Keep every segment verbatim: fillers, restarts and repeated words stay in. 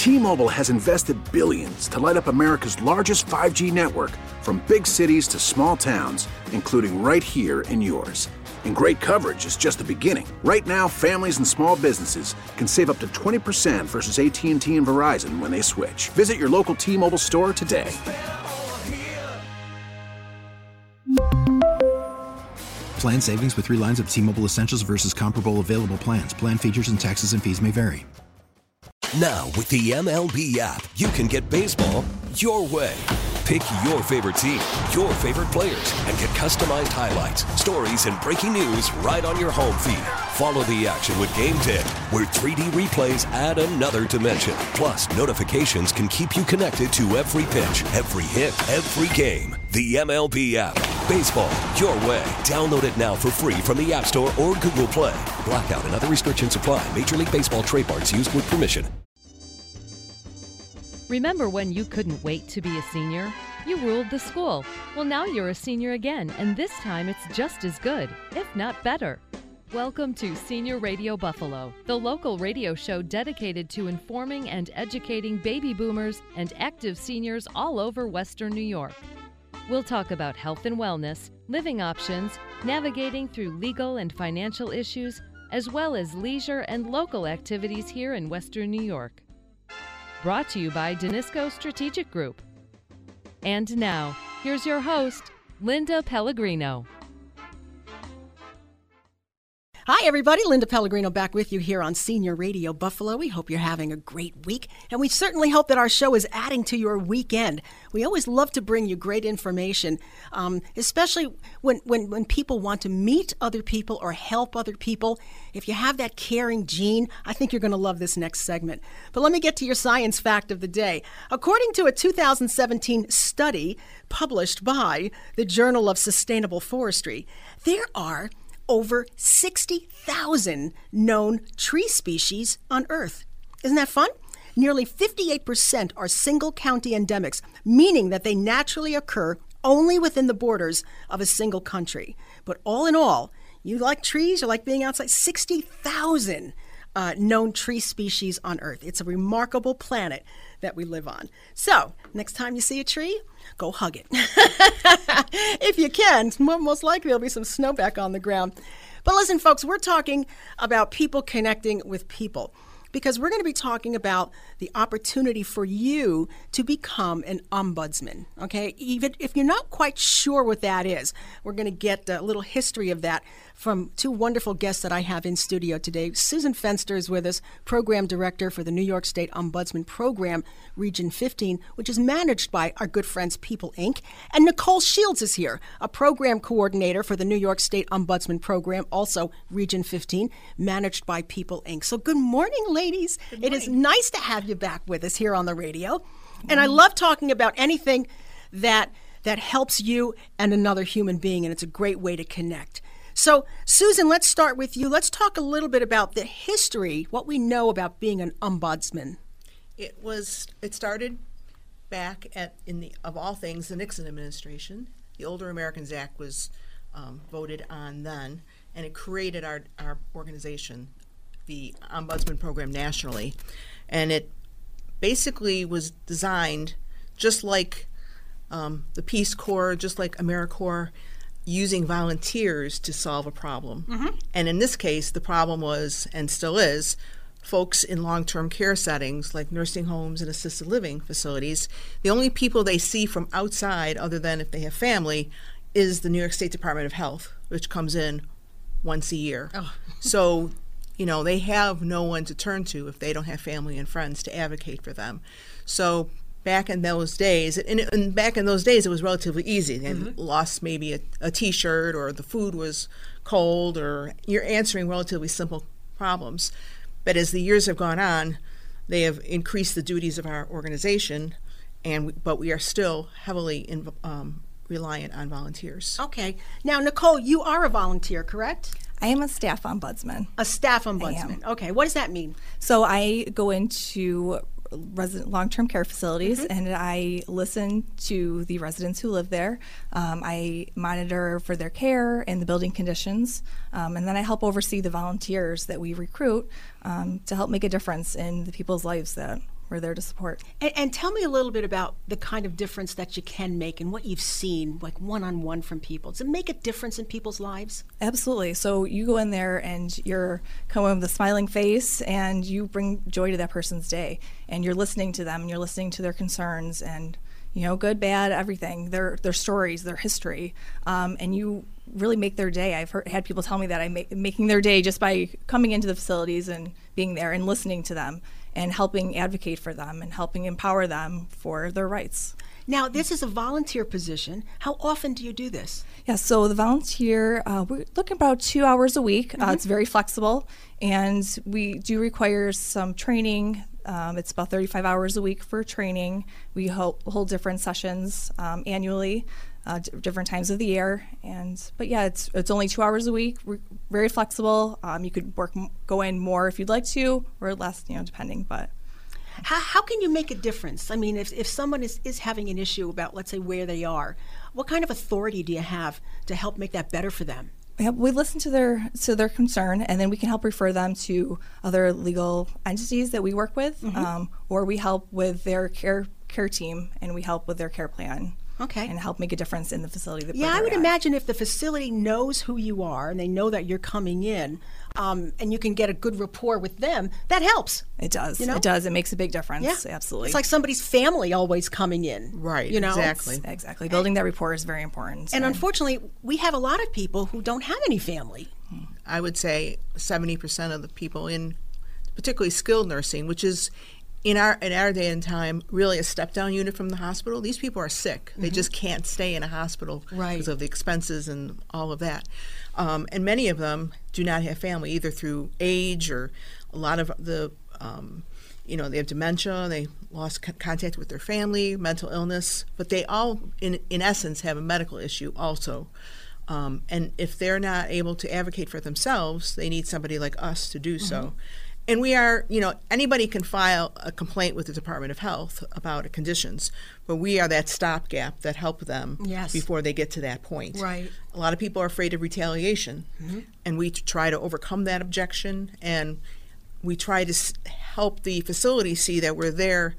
T-Mobile has invested billions to light up America's largest five G network, from big cities to small towns, including right here in yours. And great coverage is just the beginning. Right now, families and small businesses can save up to twenty percent versus A T and T and Verizon when they switch. Visit your local T-Mobile store today. Plan savings with three lines of T-Mobile Essentials versus comparable available plans. Plan features and taxes and fees may vary. Now, with the M L B app, you can get baseball your way. Pick your favorite team, your favorite players, and get customized highlights, stories, and breaking news right on your home feed. Follow the action with Game Day, where three D replays add another dimension. Plus, notifications can keep you connected to every pitch, every hit, every game. The M L B app. Baseball your way. Download it now for free from the App Store or Google Play. Blackout and other restrictions apply. Major League Baseball trademarks used with permission. Remember when you couldn't wait to be a senior? You ruled the school. Well, now you're a senior again, and this time it's just as good, if not better. Welcome to Senior Radio Buffalo, the local radio show dedicated to informing and educating baby boomers and active seniors all over Western New York. We'll talk about health and wellness, living options, navigating through legal and financial issues, as well as leisure and local activities here in Western New York. Brought to you by Danisco Strategic Group. And now, here's your host, Linda Pellegrino. Hi, everybody. Linda Pellegrino back with you here on Senior Radio Buffalo. We hope you're having a great week, and we certainly hope that our show is adding to your weekend. We always love to bring you great information, um, especially when, when, when people want to meet other people or help other people. If you have that caring gene, I think you're going to love this next segment. But let me get to your science fact of the day. According to a two thousand seventeen study published by the Journal of Sustainable Forestry, there are over sixty thousand known tree species on Earth. Isn't that fun? Nearly fifty-eight percent are single county endemics, meaning that they naturally occur only within the borders of a single country. But all in all, you like trees, you like being outside, sixty thousand uh, known tree species on Earth. It's a remarkable planet that we live on. So, next time you see a tree, go hug it. If you can, most likely there'll be some snow back on the ground. But listen, folks, we're talking about people connecting with people, because we're going to be talking about the opportunity for you to become an ombudsman, okay? Even if you're not quite sure what that is, we're going to get a little history of that from two wonderful guests that I have in studio today. Susan Fenster is with us, Program Director for the New York State Ombudsman Program, Region fifteen, which is managed by our good friends People Incorporated. And Nicole Shields is here, a Program Coordinator for the New York State Ombudsman Program, also Region fifteen, managed by People Incorporated. So good morning, ladies. Good morning. It is nice to have you back with us here on the radio. And I love talking about anything that that helps you and another human being, and it's a great way to connect. So, Susan, let's start with you. Let's talk a little bit about the history, what we know about being an ombudsman. It was. It started back at, in the of all things, the Nixon administration. The Older Americans Act was um, voted on then, and it created our our organization, the Ombudsman Program nationally, and it basically was designed just like um, the Peace Corps, just like AmeriCorps, using volunteers to solve a problem. Mm-hmm. And in this case, the problem was, and still is, folks in long-term care settings like nursing homes and assisted living facilities. The only people they see from outside, other than if they have family, is the New York State Department of Health, which comes in once a year. Oh. So, you know, they have no one to turn to if they don't have family and friends to advocate for them. So back in those days, and, and back in those days, it was relatively easy. They mm-hmm. lost maybe a, a T-shirt, or the food was cold, or you're answering relatively simple problems. But as the years have gone on, they have increased the duties of our organization, and we, but we are still heavily in, um, reliant on volunteers. Okay. Now, Nicole, you are a volunteer, correct? I am a staff ombudsman. A staff ombudsman. Okay. What does that mean? So I go into resident long-term care facilities, mm-hmm. and I listen to the residents who live there. Um, I monitor for their care and the building conditions, um, and then I help oversee the volunteers that we recruit um, to help make a difference in the people's lives that we're there to support. And, and tell me a little bit about the kind of difference that you can make and what you've seen, like one-on-one from people. Does it make a difference in people's lives? Absolutely. So you go in there and you're coming with a smiling face and you bring joy to that person's day. And you're listening to them and you're listening to their concerns and, you know, good, bad, everything, their their stories, their history. Um, and you really make their day. I've heard, had people tell me that I'm make, making their day just by coming into the facilities and being there and listening to them and helping advocate for them and helping empower them for their rights. Now, this is a volunteer position. How often do you do this? Yeah, so the volunteer, uh, we're looking about two hours a week. Mm-hmm. Uh, it's very flexible, and we do require some training. Um, it's about thirty-five hours a week for training. We hold, hold different sessions um, annually, uh, d- different times of the year. And but yeah, it's it's only two hours a week. We're very flexible. Um, you could work go in more if you'd like to, or less, you know, depending. But how how can you make a difference? I mean, if if someone is, is having an issue about, let's say, where they are, what kind of authority do you have to help make that better for them? Yeah, we listen to their to their concern, and then we can help refer them to other legal entities that we work with, mm-hmm. um, or we help with their care care team, and we help with their care plan. Okay. And help make a difference in the facility. That yeah, I would at. imagine if the facility knows who you are and they know that you're coming in, um, and you can get a good rapport with them, that helps. It does. You know? It does. It makes a big difference. Yeah. Absolutely. It's like somebody's family always coming in. Right. You know? Exactly. It's, exactly. Building that rapport is very important. And, and unfortunately, we have a lot of people who don't have any family. I would say seventy percent of the people in particularly skilled nursing, which is in our in our day and time really a step down unit from the hospital. These people are sick. Mm-hmm. They just can't stay in a hospital right. because of the expenses and all of that. Um, and many of them do not have family, either through age or a lot of the, um, you know, they have dementia, they lost c- contact with their family, mental illness, but they all, in in essence, have a medical issue also. Um, and if they're not able to advocate for themselves, they need somebody like us to do mm-hmm. so. And we are, you know, anybody can file a complaint with the Department of Health about conditions, but we are that stopgap that help them yes. before they get to that point. Right. A lot of people are afraid of retaliation, mm-hmm. and we try to overcome that objection, and we try to s- help the facility see that we're there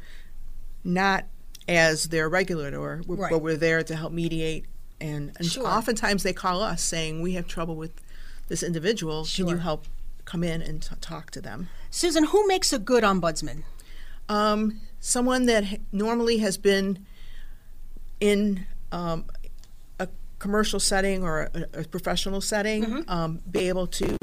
not as their regulator, right. but we're there to help mediate. And, and sure. oftentimes they call us saying, we have trouble with this individual. Sure. Can you help come in and t- talk to them? Susan, who makes a good ombudsman? Um, someone that ha- normally has been in um, a commercial setting or a, a professional setting, mm-hmm. um, be able to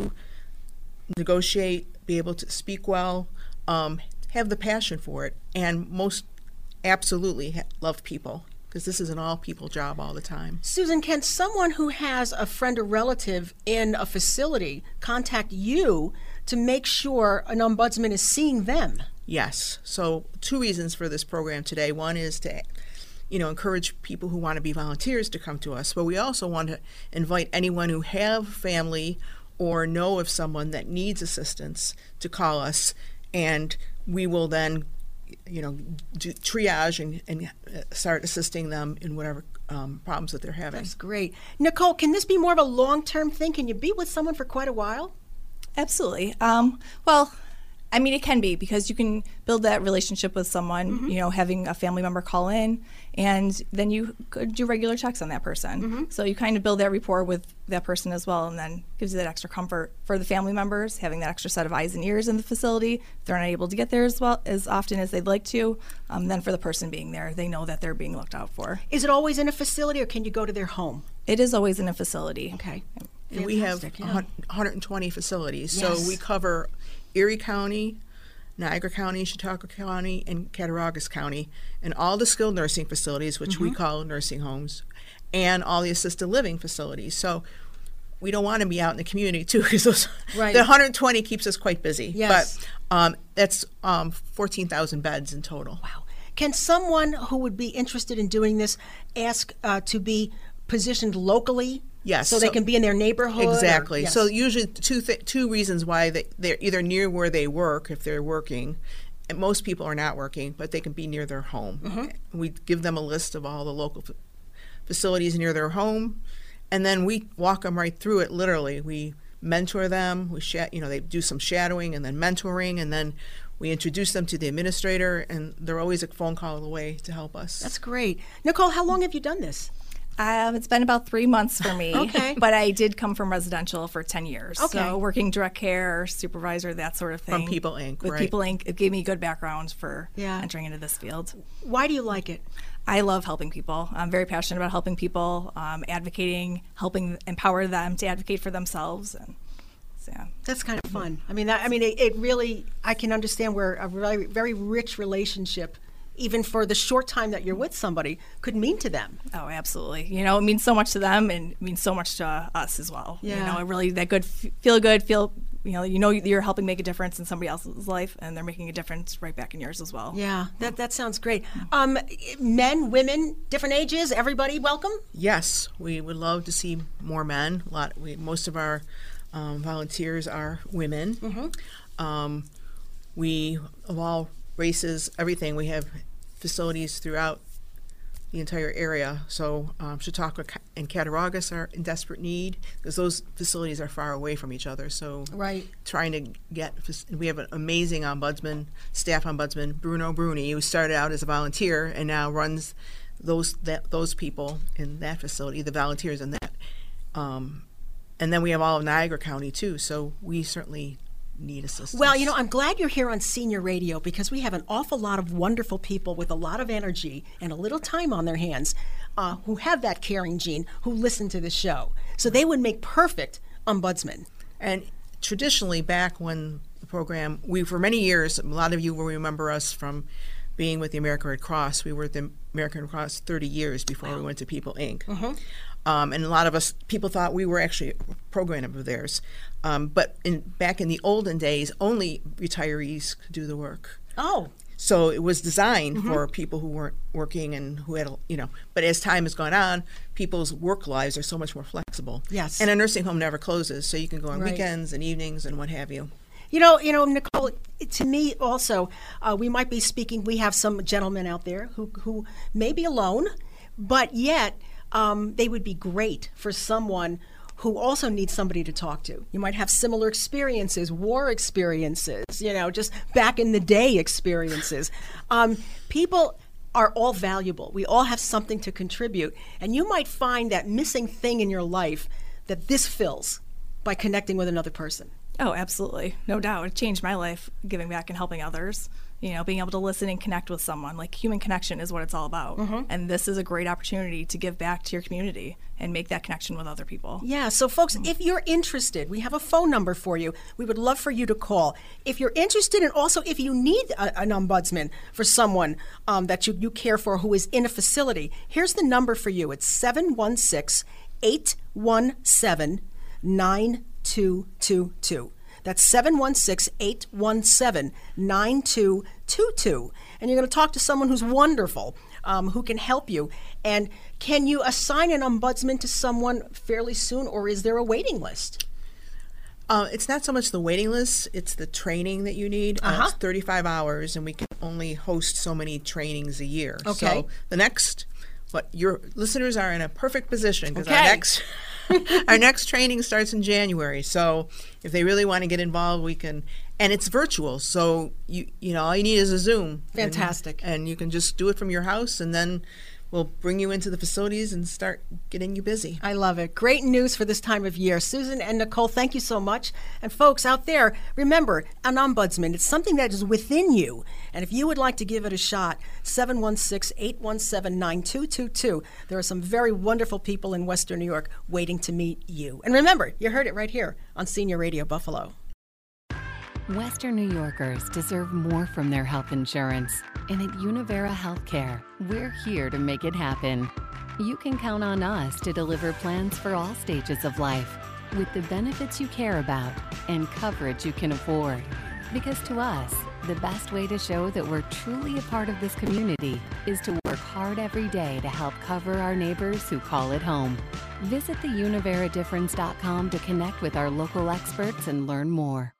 negotiate, be able to speak well, um, have the passion for it, and most absolutely ha- love people, because this is an all-people job all the time. Susan, can someone who has a friend or relative in a facility contact you to make sure an ombudsman is seeing them? Yes. So two reasons for this program today. One is to, you know, encourage people who want to be volunteers to come to us, but we also want to invite anyone who have family or know of someone that needs assistance to call us, and we will then you know, do triage and, and start assisting them in whatever um, problems that they're having. That's great. Nicole, can this be more of a long-term thing? Can you be with someone for quite a while? Absolutely. Um, well, I mean, it can be, because you can build that relationship with someone, mm-hmm. you know, having a family member call in, and then you could do regular checks on that person. Mm-hmm. So you kind of build that rapport with that person as well, and then gives you that extra comfort for the family members, having that extra set of eyes and ears in the facility. If they're not able to get there as well as often as they'd like to, um, then for the person being there, they know that they're being looked out for. Is it always in a facility, or can you go to their home? It is always in a facility. Okay. And we have yeah. one hundred twenty facilities, Yes. so we cover Erie County, Niagara County, Chautauqua County, and Cattaraugus County, and all the skilled nursing facilities, which mm-hmm. we call nursing homes, and all the assisted living facilities. So we don't want to be out in the community, too, because those right. the one hundred twenty keeps us quite busy. Yes. But um, that's um, fourteen thousand beds in total. Wow. Can someone who would be interested in doing this ask uh, to be positioned locally? Yes. So, so they can be in their neighborhood? Exactly. Or, yes. So usually two th- two reasons why they, they're either near where they work if they're working, and most people are not working, but they can be near their home. Mm-hmm. We give them a list of all the local f- facilities near their home, and then we walk them right through it, literally. We mentor them. We sh- you know, they do some shadowing and then mentoring, and then we introduce them to the administrator, and they're always a phone call away to help us. That's great. Nicole, how long have you done this? Um, it's been about three months for me. Okay. But I did come from residential for ten years. Okay. So working direct care, supervisor, that sort of thing. From People Incorporated. With right? People Incorporated, it gave me good background for Yeah. entering into this field. Why do you like it? I love helping people. I'm very passionate about helping people, um, advocating, helping empower them to advocate for themselves. And so, yeah. That's kind of fun. I mean, that, I mean, it, it really, I can understand where a very, very rich relationship, even for the short time that you're with somebody, could mean to them. Oh, absolutely. You know, it means so much to them and it means so much to us as well. Yeah. You know, it really, that good, feel good, feel, you know, you know you're helping make a difference in somebody else's life and they're making a difference right back in yours as well. Yeah, that, that sounds great. Um, men, women, different ages, everybody welcome? Yes, we would love to see more men. A lot. We, most of our um, volunteers are women. Mm-hmm. Um, we, of all races, everything. We have facilities throughout the entire area. So um, Chautauqua and Cattaraugus are in desperate need because those facilities are far away from each other. So Right. trying to get, we have an amazing ombudsman, staff ombudsman, Bruno Bruni, who started out as a volunteer and now runs those that those people in that facility, the volunteers in that. Um, and then we have all of Niagara County too. So we certainly need assistance. Well, you know, I'm glad you're here on Senior Radio because we have an awful lot of wonderful people with a lot of energy and a little time on their hands uh, who have that caring gene, who listen to the show. So they would make perfect ombudsmen. And traditionally, back when the program, we for many years, a lot of you will remember us from being with the American Red Cross. We were at the American Red Cross thirty years before wow. we went to People Incorporated. Mm-hmm. Um, and a lot of us, people thought we were actually a program of theirs. Um, but in, back in the olden days, only retirees could do the work. Oh. So it was designed mm-hmm. for people who weren't working and who had, you know, but as time has gone on, people's work lives are so much more flexible. Yes. And a nursing home never closes, so you can go on Right. weekends and evenings and what have you. You know, you know, Nicole, to me also, uh, we might be speaking, we have some gentlemen out there who, who may be alone, but yet um, they would be great for someone who also needs somebody to talk to. You might have similar experiences, war experiences, you know, just back in the day experiences. Um, people are all valuable. We all have something to contribute. And you might find that missing thing in your life that this fills by connecting with another person. Oh, absolutely. No doubt. It changed my life, giving back and helping others. You know, being able to listen and connect with someone. Like, human connection is what it's all about. Mm-hmm. And this is a great opportunity to give back to your community and make that connection with other people. Yeah, so folks, if you're interested, we have a phone number for you. We would love for you to call. If you're interested, and also if you need a, an ombudsman for someone um, that you, you care for who is in a facility, here's the number for you. It's seven one six, eight one seven, nine two two two. That's seven one six, eight one seven, nine two two two. And you're going to talk to someone who's wonderful, um, who can help you. And can you assign an ombudsman to someone fairly soon, or is there a waiting list? Uh, it's not so much the waiting list, it's the training that you need. Uh-huh. Uh, it's thirty-five hours, and we can only host so many trainings a year. Okay. So the next, what your listeners are in a perfect position because Okay. our next our next training starts in January. So if they really want to get involved, we can, and it's virtual. So you you know all you need is a Zoom. Fantastic. And, and you can just do it from your house, and then we'll bring you into the facilities and start getting you busy. I love it. Great news for this time of year. Susan and Nicole, thank you so much. And folks out there, remember, an ombudsman, it's something that is within you. And if you would like to give it a shot, seven one six, eight one seven, nine two two two. There are some very wonderful people in Western New York waiting to meet you. And remember, you heard it right here on Senior Radio Buffalo. Western New Yorkers deserve more from their health insurance. And at Univera Healthcare, we're here to make it happen. You can count on us to deliver plans for all stages of life with the benefits you care about and coverage you can afford. Because to us, the best way to show that we're truly a part of this community is to work hard every day to help cover our neighbors who call it home. Visit the univera difference dot com to connect with our local experts and learn more.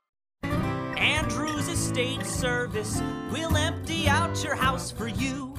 Andrews Estate Service will empty out your house for you.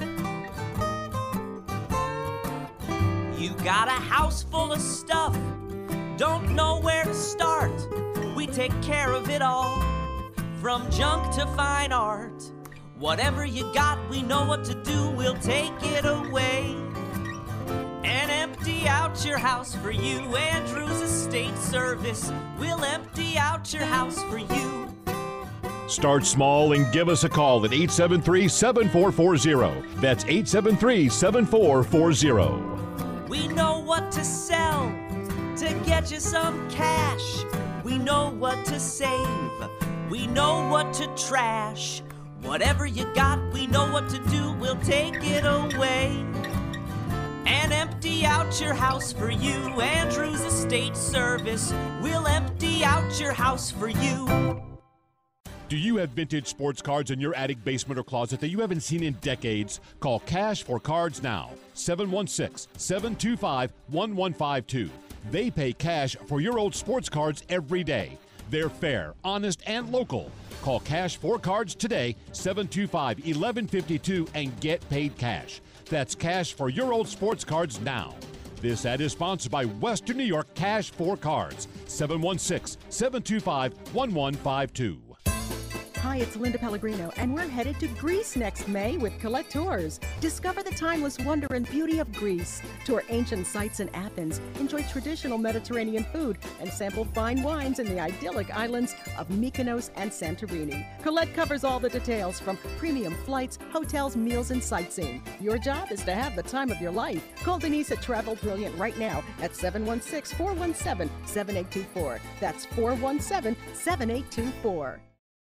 You got a house full of stuff, don't know where to start. We take care of it all. from junk to fine art. Whatever you got, we know what to do, we'll take it away and empty out your house for you. Andrews Estate Service, we'll empty out your house for you. Start small and give us a call at eight seven three, seven four four zero. That's eight seven three, seven four four zero. We know what to sell to get you some cash. We know what to save. We know what to trash. Whatever you got, we know what to do. We'll take it away and empty out your house for you. Andrews Estate Service, we'll empty out your house for you. Do you have vintage sports cards in your attic, basement, or closet that you haven't seen in decades? Call Cash for Cards now, seven one six, seven two five, one one five two. They pay cash for your old sports cards every day. They're fair, honest, and local. Call Cash for Cards today, seven two five, one one five two, and get paid cash. That's Cash for your old sports cards now. This ad is sponsored by Western New York Cash for Cards, seven one six, seven two five, one one five two. Hi, it's Linda Pellegrino, and we're headed to Greece next May with Colette Tours. Discover the timeless wonder and beauty of Greece. Tour ancient sites in Athens, enjoy traditional Mediterranean food, and sample fine wines in the idyllic islands of Mykonos and Santorini. Colette covers all the details, from premium flights, hotels, meals, and sightseeing. Your job is to have the time of your life. Call Denise at Travel Brilliant right now at seven one six, four one seven, seven eight two four. That's four one seven, seven eight two four.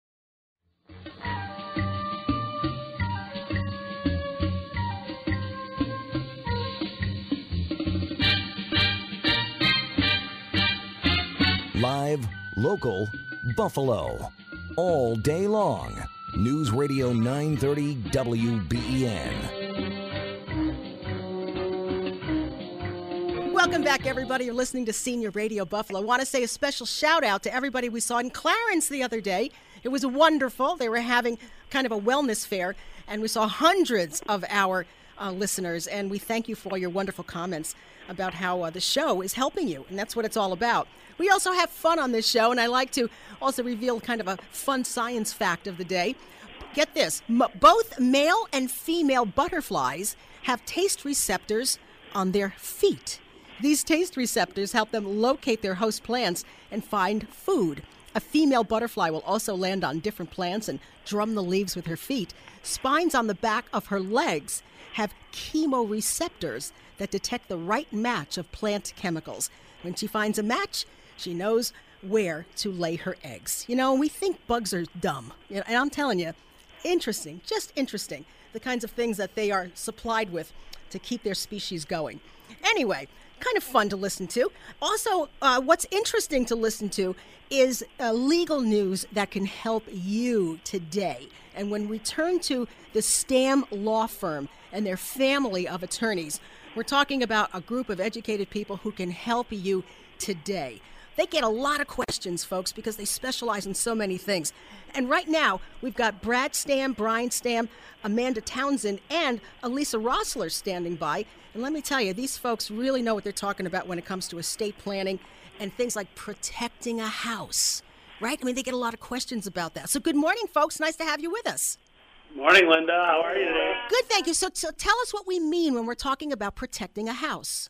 Live, local, Buffalo. All day long. News Radio nine thirty W B E N. Welcome back, everybody. You're listening to Senior Radio Buffalo. I want to say a special shout out to everybody we saw in Clarence the other day. It was wonderful. They were having kind of a wellness fair, and we saw hundreds of our uh, listeners, and we thank you for all your wonderful comments about how uh, the show is helping you, and that's what it's all about. We also have fun on this show, and I like to also reveal kind of a fun science fact of the day. Get this, m- both male and female butterflies have taste receptors on their feet. These taste receptors help them locate their host plants and find food. A female butterfly will also land on different plants and drum the leaves with her feet. Spines on the back of her legs have chemoreceptors that detect the right match of plant chemicals. When she finds a match, she knows where to lay her eggs. You know, we think bugs are dumb. You know, and I'm telling you, interesting, just interesting, the kinds of things that they are supplied with to keep their species going. Anyway, kind of fun to listen to. Also, uh, what's interesting to listen to is uh, legal news that can help you today. And when we turn to the Stam Law Firm and their family of attorneys, we're talking about a group of educated people who can help you today. They get a lot of questions, folks, because they specialize in so many things. And right now, we've got Brad Stam, Brian Stam, Amanda Townsend, and Elisa Rossler standing by. And let me tell you, these folks really know what they're talking about when it comes to estate planning and things like protecting a house, right? I mean, they get a lot of questions about that. So good morning, folks. Nice to have you with us. Morning, Linda. How are you today? Good, thank you. So, so tell us what we mean when we're talking about protecting a house.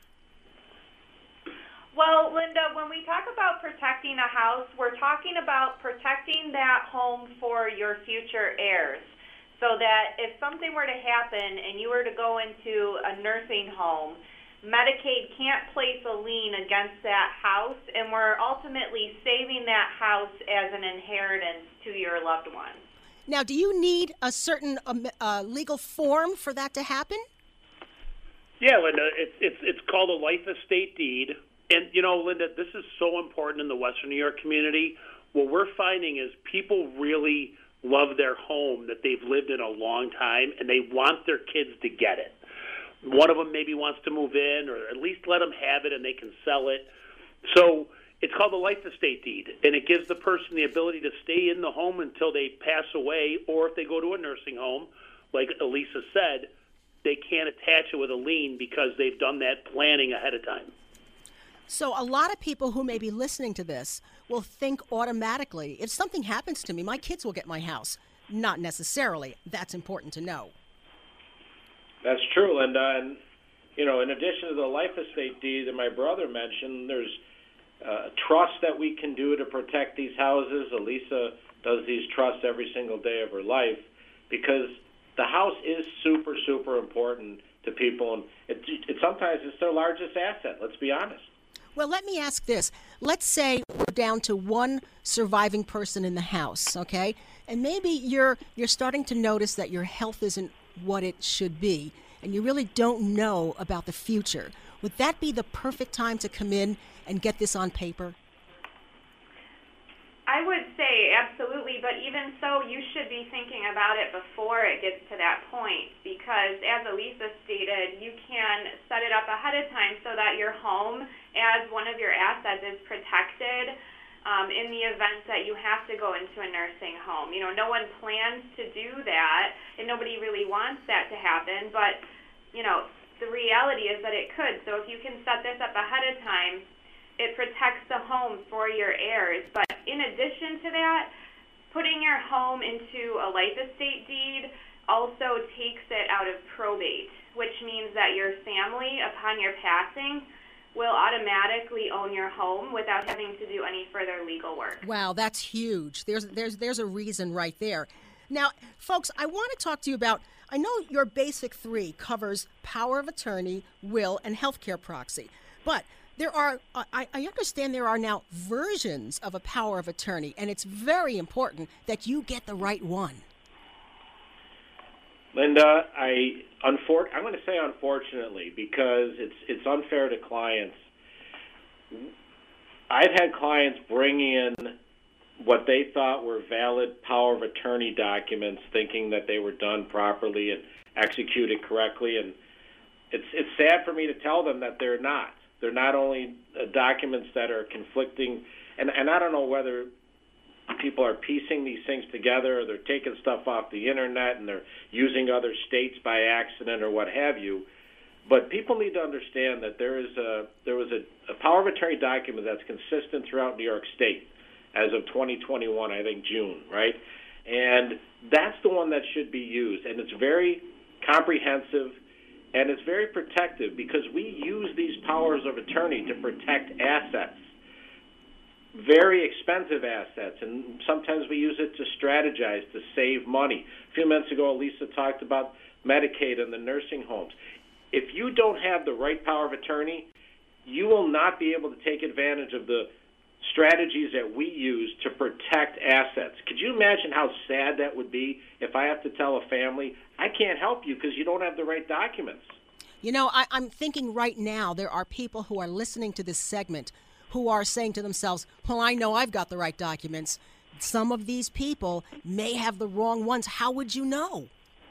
Well, Linda, when we talk about protecting a house, we're talking about protecting that home for your future heirs, so that if something were to happen and you were to go into a nursing home, Medicaid can't place a lien against that house, and we're ultimately saving that house as an inheritance to your loved one. Now, do you need a certain um, uh, legal form for that to happen? Yeah, Linda, it's it's it's called a life estate deed. And, you know, Linda, this is so important in the Western New York community. What we're finding is people really love their home that they've lived in a long time, and they want their kids to get it. One of them maybe wants to move in, or at least let them have it and they can sell it. So it's called a life estate deed, and it gives the person the ability to stay in the home until they pass away, or if they go to a nursing home, like Elisa said, they can't attach it with a lien because they've done that planning ahead of time. So a lot of people who may be listening to this will think automatically, if something happens to me, my kids will get my house. Not necessarily. That's important to know. That's true, Linda. And, you know, in addition to the life estate deed that my brother mentioned, there's uh, trust that we can do to protect these houses. Elisa does these trusts every single day of her life because the house is super, super important to people. And it, it sometimes it's their largest asset, let's be honest. Well, let me ask this. Let's say we're down to one surviving person in the house, okay? And maybe you're you're starting to notice that your health isn't what it should be, and you really don't know about the future. Would that be the perfect time to come in and get this on paper? I would say absolutely, but even so, you should be thinking about it before it gets to that point, because as Elisa stated, you can set it up ahead of time so that your home, as one of your assets, is protected um, in the event that you have to go into a nursing home. You know, no one plans to do that, and nobody really wants that to happen, but, you know, the reality is that it could. So if you can set this up ahead of time, it protects the home for your heirs. But in addition to that, putting your home into a life estate deed also takes it out of probate, which means that your family, upon your passing, will automatically own your home without having to do any further legal work. Wow, that's huge. There's there's there's a reason right there. Now, folks, I want to talk to you about, I know your basic three covers power of attorney, will, and healthcare proxy, but there are, I, I understand there are now versions of a power of attorney, and it's very important that you get the right one. Linda, I unfor- I'm going to say unfortunately because it's it's unfair to clients. I've had clients bring in what they thought were valid power of attorney documents, thinking that they were done properly and executed correctly, and it's it's sad for me to tell them that they're not. They're not only uh, documents that are conflicting, and, and I don't know whether people are piecing these things together or they're taking stuff off the internet and they're using other states by accident or what have you. But people need to understand that there is a there was a, a power of attorney document that's consistent throughout New York State as of twenty twenty-one, I think June, right? And that's the one that should be used, and it's very comprehensive. And it's very protective because we use these powers of attorney to protect assets, very expensive assets, and sometimes we use it to strategize, to save money. A few minutes ago, Lisa talked about Medicaid and the nursing homes. If you don't have the right power of attorney, you will not be able to take advantage of the strategies that we use to protect assets. Could you imagine how sad that would be if I have to tell a family, I can't help you because you don't have the right documents? You know, I, I'm thinking right now there are people who are listening to this segment who are saying to themselves, well, I know I've got the right documents. Some of these people may have the wrong ones. How would you know?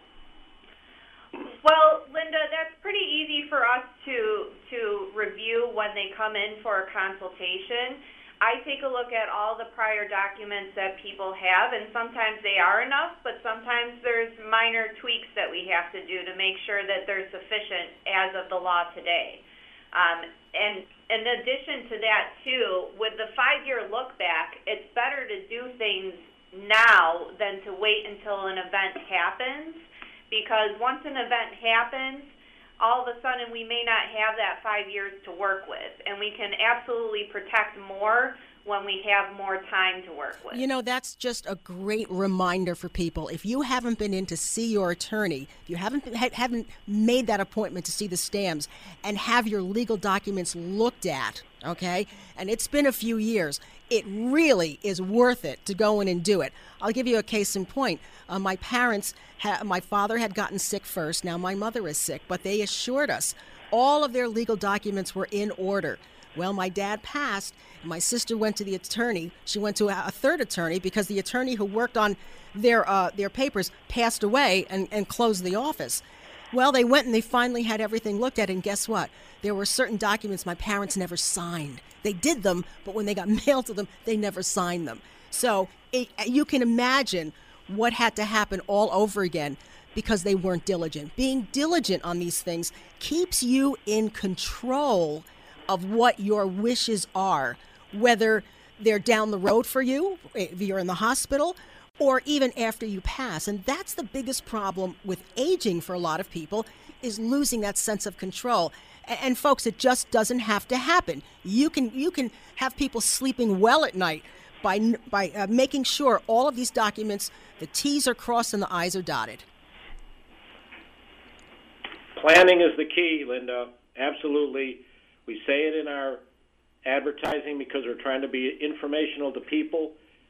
Well, Linda, that's pretty easy for us to to review when they come in for a consultation. I take a look at all the prior documents that people have, and sometimes they are enough, but sometimes there's minor tweaks that we have to do to make sure that they're sufficient as of the law today. Um, and in addition to that, too, with the five-year look back, it's better to do things now than to wait until an event happens, because once an event happens, all of a sudden we may not have that five years to work with, and we can absolutely protect more when we have more time to work with. You know, that's just a great reminder for people. If you haven't been in to see your attorney, if you haven't been, haven't made that appointment to see the stamps and have your legal documents looked at, okay, and it's been a few years, it really is worth it to go in and do it. I'll give you a case in point. Uh, my parents, ha- my father had gotten sick first. Now my mother is sick, but they assured us all of their legal documents were in order. Well, my dad passed, and my sister went to the attorney. She went to a, a third attorney because the attorney who worked on their uh, their papers passed away and, and closed the office. Well, they went and they finally had everything looked at, and guess what? There were certain documents my parents never signed. They did them, but when they got mailed to them, they never signed them. So it, you can imagine what had to happen all over again because they weren't diligent. Being diligent on these things keeps you in control of what your wishes are, whether they're down the road for you if you're in the hospital, or even after you pass. And that's the biggest problem with aging for a lot of people, is losing that sense of control. And, and folks, it just doesn't have to happen. You can you can have people sleeping well at night by by uh, making sure all of these documents, the T's are crossed and the I's are dotted. Planning is the key, Linda. Absolutely. We say it in our advertising because we're trying to be informational to people.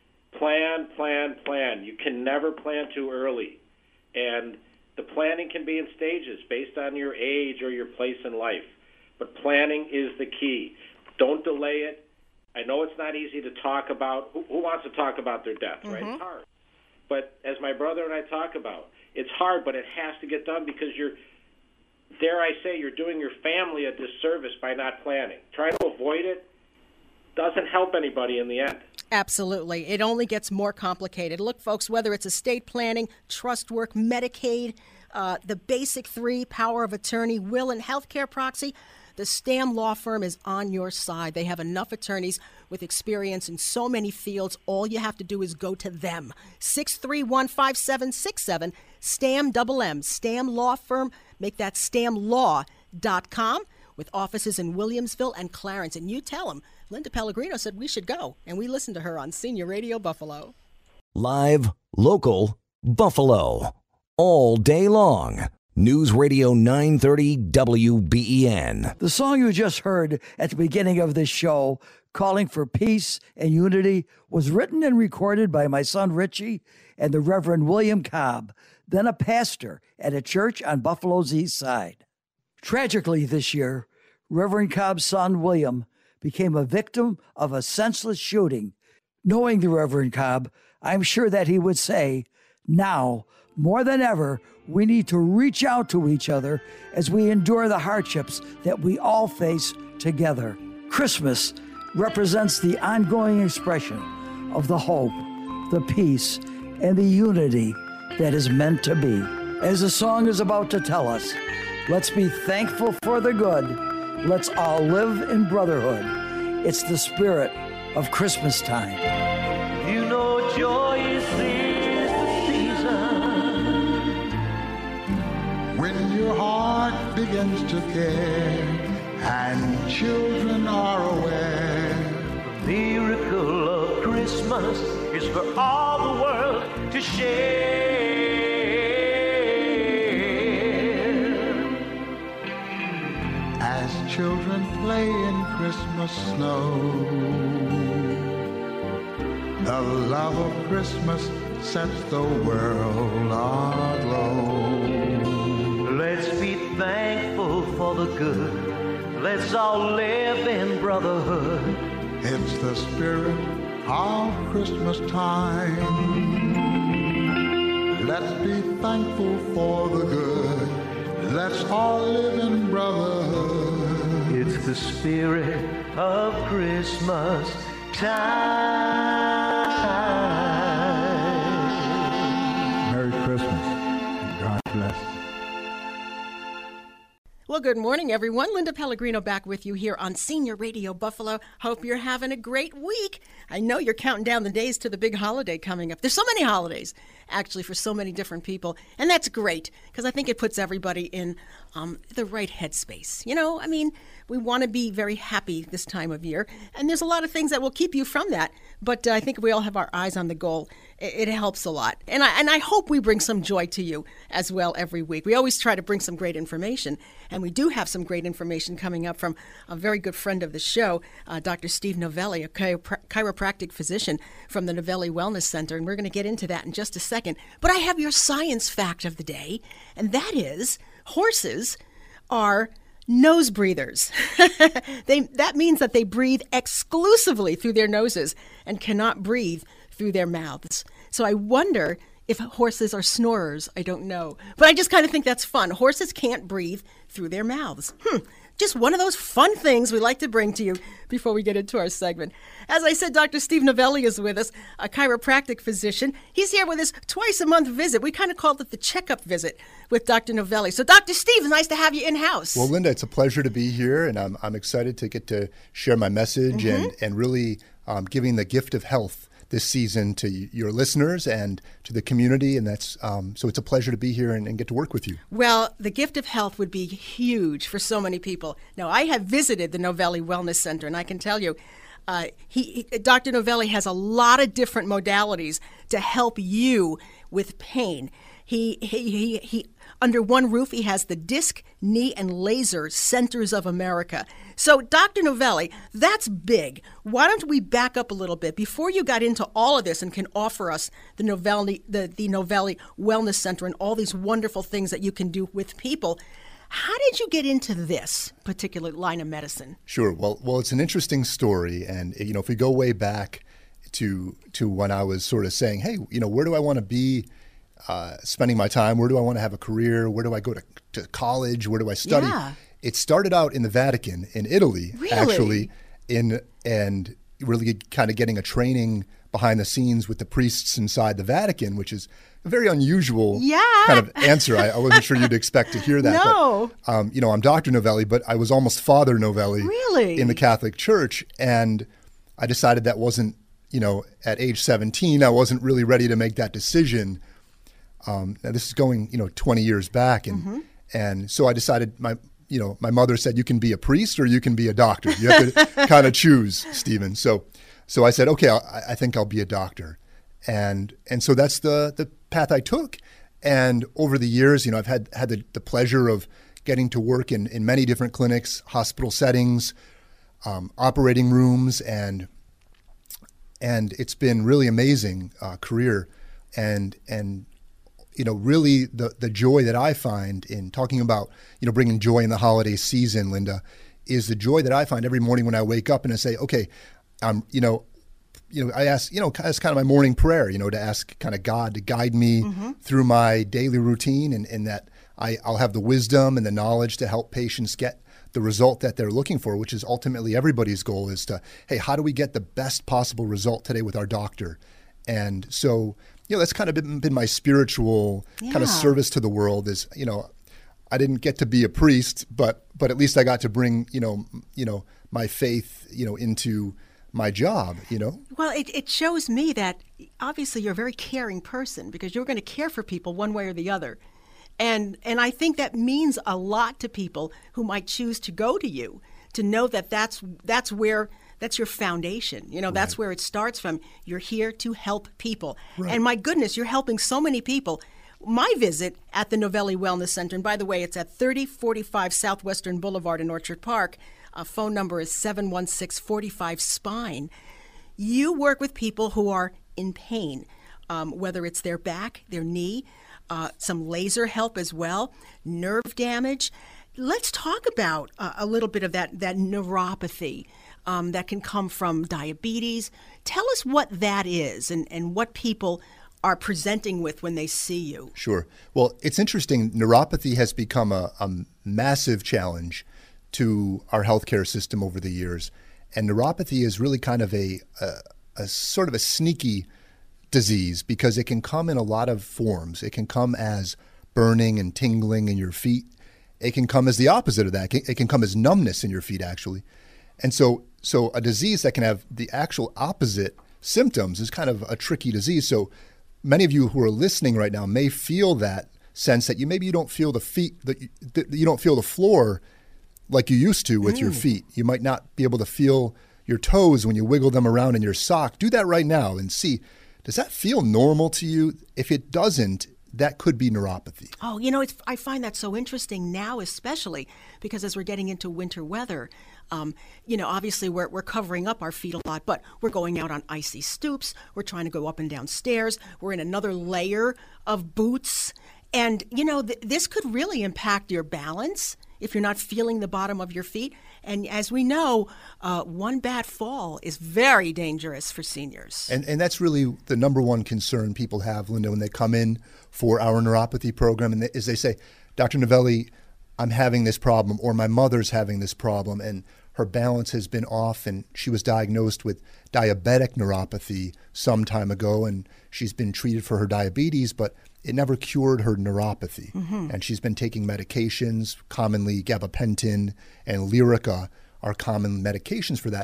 Plan, plan, plan. You can never plan too early. And the planning can be in stages based on your age or your place in life. But planning is the key. Don't delay it. I know it's not easy to talk about. Who, who wants to talk about their death, right? Mm-hmm. It's hard. But as my brother and I talk about, it's hard, but it has to get done because you're, dare I say, you're doing your family a disservice by not planning. Trying to avoid it doesn't help anybody in the end. Absolutely. It only gets more complicated. Look, folks, whether it's estate planning, trust work, Medicaid, uh, the basic three, power of attorney, will, and healthcare proxy, the Stam Law Firm is on your side. They have enough attorneys with experience in so many fields. All you have to do is go to them. six three one, five seven six seven, Stam double M, Stam Law Firm. Make that stam law dot com with offices in Williamsville and Clarence. And you tell them, Linda Pellegrino said we should go. And we listened to her on Senior Radio Buffalo. Live, local, Buffalo. All day long. News Radio nine thirty W B E N. The song you just heard at the beginning of this show, calling for peace and unity, was written and recorded by my son Richie and the Reverend William Cobb, then a pastor at a church on Buffalo's east side. Tragically this year, Reverend Cobb's son William became a victim of a senseless shooting. Knowing the Reverend Cobb, I'm sure that he would say, now, more than ever, we need to reach out to each other as we endure the hardships that we all face together. Christmas represents the ongoing expression of the hope, the peace, and the unity that is meant to be. As the song is about to tell us, let's be thankful for the good. Let's all live in brotherhood. It's the spirit of Christmas time. You know joy is this season when your heart begins to care and children are aware. The miracle of Christmas is for all the world to share. As children play in Christmas snow, the love of Christmas sets the world aglow. Let's be thankful for the good. Let's all live in brotherhood. It's the spirit of Christmas time. Let's be thankful for the good. Let's all live in brotherhood. It's the spirit of Christmas time. Merry Christmas. God bless. Well, good morning, everyone. Linda Pellegrino back with you here on Senior Radio Buffalo. Hope you're having a great week. I know you're counting down the days to the big holiday coming up. There's so many holidays, actually, for so many different people. And that's great, because I think it puts everybody in um, the right headspace. You know, I mean, we want to be very happy this time of year. And there's a lot of things that will keep you from that. But uh, I think we all have our eyes on the goal. It, it helps a lot. And I, and I hope we bring some joy to you as well every week. We always try to bring some great information. And we do have some great information coming up from a very good friend of the show, uh, Doctor Steve Novelli, a chiropr- chiropractic physician from the Novelli Wellness Center. And we're going to get into that in just a second. But I have your science fact of the day, and that is horses are nose breathers. they, that means that they breathe exclusively through their noses and cannot breathe through their mouths. So I wonder if horses are snorers. I don't know. But I just kind of think that's fun. Horses can't breathe through their mouths. Hmm. Just one of those fun things we like to bring to you before we get into our segment. As I said, Doctor Steve Novelli is with us, a chiropractic physician. He's here with his twice-a-month visit. We kind of called it the checkup visit with Doctor Novelli. So, Doctor Steve, it's nice to have you in-house. Well, Linda, it's a pleasure to be here, and I'm I'm excited to get to share my message mm-hmm. and, and really um, giving the gift of health this season to your listeners and to the community. And that's um, so it's a pleasure to be here and, and get to work with you. Well, the gift of health would be huge for so many people. Now, I have visited the Novelli Wellness Center, and I can tell you, uh, he, he, Doctor Novelli has a lot of different modalities to help you with pain. He, he, he, he, under one roof, he has the Disc, Knee, and Laser Centers of America. So, Doctor Novelli, that's big. Why don't we back up a little bit before you got into all of this and can offer us the Novelli, the, the Novelli Wellness Center and all these wonderful things that you can do with people? How did you get into this particular line of medicine? Sure. Well, well, it's an interesting story, and you know, if we go way back to to when I was sort of saying, hey, you know, where do I want to be? Uh, spending my time, where do I want to have a career? Where do I go to, to college? Where do I study? Yeah. It started out in the Vatican, in Italy, Really? actually, in and really kind of getting a training behind the scenes with the priests inside the Vatican, which is a very unusual Yeah. kind of answer. I, I wasn't sure you'd expect to hear that. No. But, um, you know, I'm Doctor Novelli, but I was almost Father Novelli Really? in the Catholic Church, and I decided that wasn't, you know, at age seventeen, I wasn't really ready to make that decision. Um, now this is going, you know, twenty years back, and Mm-hmm. and so I decided my, you know, my mother said you can be a priest or you can be a doctor. You have to kind of choose, Stephen. So, so I said, okay, I, I think I'll be a doctor, and and so that's the the path I took. And over the years, you know, I've had had the, the pleasure of getting to work in in many different clinics, hospital settings, um, operating rooms, and and it's been really amazing uh, career, and and. You know, really the, the joy that I find in talking about, you know, bringing joy in the holiday season, Linda, is the joy that I find every morning when I wake up and I say, okay, um, you know, you know, I ask, you know, that's kind of my morning prayer, you know, to ask kind of God to guide me Mm-hmm. through my daily routine, and, and that I, I'll have the wisdom and the knowledge to help patients get the result that they're looking for, which is ultimately everybody's goal is to, hey, how do we get the best possible result today with our doctor? And so, you know, that's kind of been, been my spiritual kind of Yeah. service to the world is, you know, I didn't get to be a priest, but but at least I got to bring, you know, m- you know, my faith, you know, into my job, you know. Well, it, it shows me that obviously you're a very caring person because you're going to care for people one way or the other. And and I think that means a lot to people who might choose to go to you, to know that that's that's where that's your foundation. You know, that's where it starts from. You're here to help people. Right. And my goodness, you're helping so many people. My visit at the Novelli Wellness Center, and by the way, it's at thirty forty-five Southwestern Boulevard in Orchard Park. Uh, phone number is seven one six, four five, spine. You work with people who are in pain, um, whether it's their back, their knee, uh, some laser help as well, nerve damage. Let's talk about uh, a little bit of that, that neuropathy um, that can come from diabetes. Tell us what that is and, and what people are presenting with when they see you. Sure. Well, it's interesting. Neuropathy has become a, a massive challenge to our healthcare system over the years. And neuropathy is really kind of a, a, a sort of a sneaky disease because it can come in a lot of forms. It can come as burning and tingling in your feet. It can come as the opposite of that. It can, it can come as numbness in your feet, actually. And so, so a disease that can have the actual opposite symptoms is kind of a tricky disease. So many of you who are listening right now may feel that sense that you maybe you don't feel the feet, that you, that you don't feel the floor like you used to with mm. your feet. You might not be able to feel your toes when you wiggle them around in your sock. Do that right now and see, does that feel normal to you? If it doesn't, that could be neuropathy. Oh, you know, it's, I find that so interesting now, especially because as we're getting into winter weather, um, you know, obviously we're, we're covering up our feet a lot, but we're going out on icy stoops. We're trying to go up and down stairs. We're in another layer of boots. And, you know, th- this could really impact your balance if you're not feeling the bottom of your feet. And as we know, uh, one bad fall is very dangerous for seniors. And and that's really the number one concern people have, Linda, when they come in for our neuropathy program, and they, is they say, Doctor Novelli, I'm having this problem, or my mother's having this problem, and her balance has been off, and she was diagnosed with diabetic neuropathy some time ago, and she's been treated for her diabetes, but it never cured her neuropathy. Mm-hmm. And she's been taking medications, commonly gabapentin and Lyrica are common medications for that.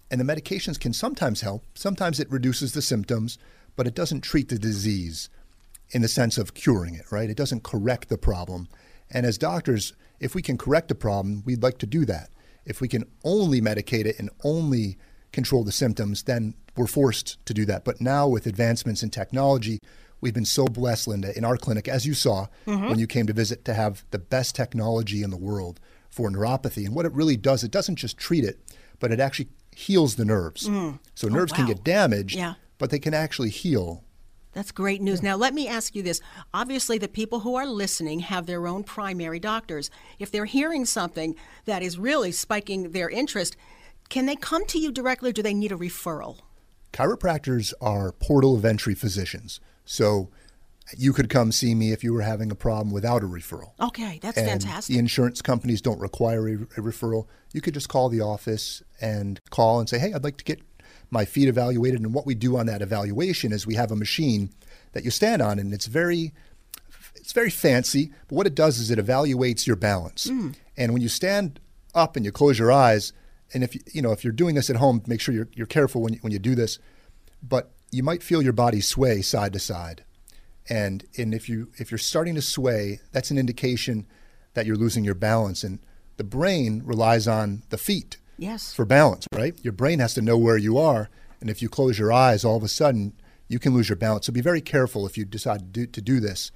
And the medications can sometimes help. Sometimes it reduces the symptoms, but it doesn't treat the disease in the sense of curing it, right? It doesn't correct the problem. And as doctors, if we can correct the problem, we'd like to do that. If we can only medicate it and only control the symptoms, then we're forced to do that. But now with advancements in technology, we've been so blessed, Linda, in our clinic, as you saw mm-hmm. when you came to visit, to have the best technology in the world for neuropathy. And what it really does, it doesn't just treat it, but it actually heals the nerves. Mm. So nerves oh, wow. can get damaged, yeah. but they can actually heal. That's great news. Now, let me ask you this. Obviously, the people who are listening have their own primary doctors. If they're hearing something that is really spiking their interest, can they come to you directly or do they need a referral? Chiropractors are portal of entry physicians. So you could come see me if you were having a problem without a referral. Okay, that's and fantastic. The insurance companies don't require a, a referral. You could just call the office and call and say, hey, I'd like to get my feet evaluated. And what we do on that evaluation is we have a machine that you stand on, and it's very it's very fancy. But what it does is it evaluates your balance. Mm. And when you stand up and you close your eyes, and if you, you know if you're doing this at home, make sure you're you're careful when you, when you do this. But you might feel your body sway side to side. And and if you if you're starting to sway, that's an indication that you're losing your balance. And the brain relies on the feet yes. for balance, right? Your brain has to know where you are. And if you close your eyes, all of a sudden, you can lose your balance. So be very careful if you decide to do, to do this,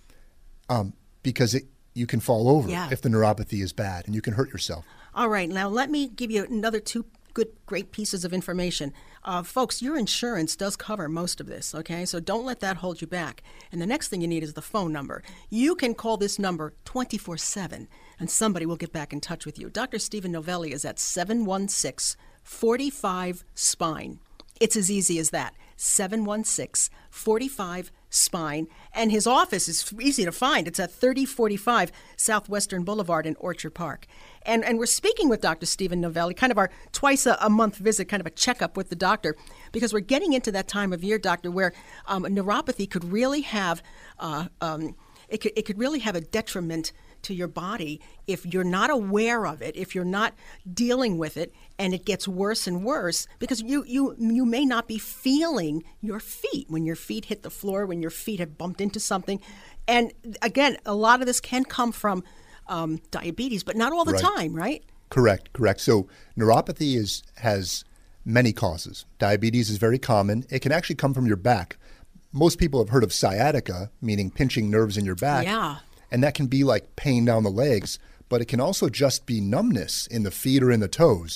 um, because it, you can fall over yeah. if the neuropathy is bad, and you can hurt yourself. All right. Now, let me give you another two good, great pieces of information. Uh, folks, your insurance does cover most of this, okay? So don't let that hold you back. And the next thing you need is the phone number. You can call this number twenty-four seven, and somebody will get back in touch with you. Doctor Stephen Novelli is at seven one six, four five, SPINE. It's as easy as that, seven one six, four five, SPINE. And his office is easy to find. It's at thirty forty-five Southwestern Boulevard in Orchard Park. And and we're speaking with Doctor Stephen Novelli, kind of our twice a, a month visit, kind of a checkup with the doctor, because we're getting into that time of year, doctor, where um, neuropathy could really have uh, um, it could it could really have a detriment to your body if you're not aware of it, if you're not dealing with it, and it gets worse and worse, because you you you may not be feeling your feet when your feet hit the floor, when your feet have bumped into something. And again, a lot of this can come from um, diabetes, but not all the right. time, right? Correct, correct. So neuropathy is has many causes. Diabetes is very common. It can actually come from your back. Most people have heard of sciatica, meaning pinching nerves in your back. Yeah. And that can be like pain down the legs, but it can also just be numbness in the feet or in the toes.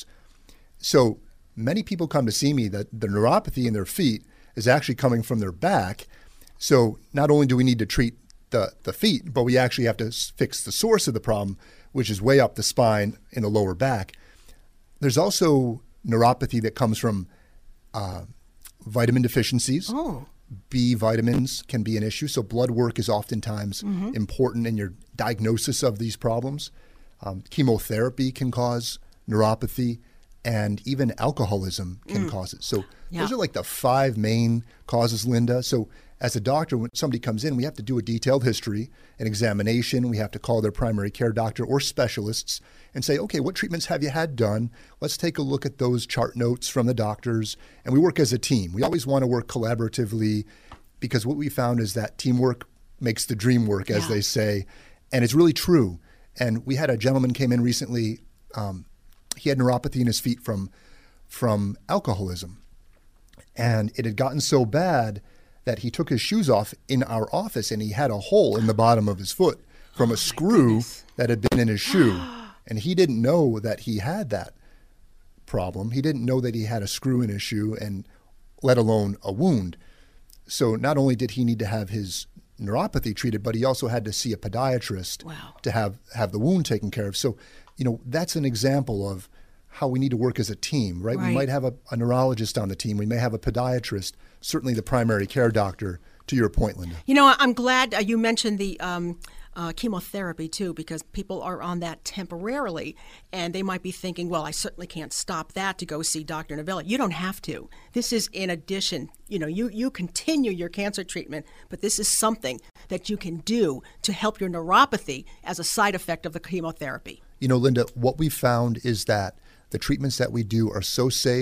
So many people come to see me that the neuropathy in their feet is actually coming from their back. So not only do we need to treat the, the feet, but we actually have to fix the source of the problem, which is way up the spine in the lower back. There's also neuropathy that comes from uh, vitamin deficiencies. Oh. B vitamins can be an issue, so blood work is oftentimes mm-hmm. important in your diagnosis of these problems. Um, chemotherapy can cause neuropathy, and even alcoholism can mm. cause it. So yeah. those are like the five main causes, Linda. So as a doctor, when somebody comes in, we have to do a detailed history, an examination. We have to call their primary care doctor or specialists and say, okay, what treatments have you had done? Let's take a look at those chart notes from the doctors. And we work as a team. We always want to work collaboratively, because what we found is that teamwork makes the dream work, as yeah. they say. And it's really true. And we had a gentleman came in recently. Um, he had neuropathy in his feet from, from alcoholism. And it had gotten so bad that he took his shoes off in our office, and he had a hole in the bottom of his foot from oh a screw goodness. that had been in his shoe. And he didn't know that he had that problem. He didn't know that he had a screw in his shoe, and let alone a wound. So not only did he need to have his neuropathy treated, but he also had to see a podiatrist wow. to have, have the wound taken care of. So, you know, that's an example of how we need to work as a team, right? right. We might have a, a neurologist on the team. We may have a podiatrist, certainly the primary care doctor, to your point, Linda. You know, I'm glad uh, you mentioned the um, uh, chemotherapy, too, because people are on that temporarily, and they might be thinking, well, I certainly can't stop that to go see Doctor Novelli. You don't have to. This is in addition. You know, you, you continue your cancer treatment, but this is something that you can do to help your neuropathy as a side effect of the chemotherapy. You know, Linda, what we found is that the treatments that we do are so safe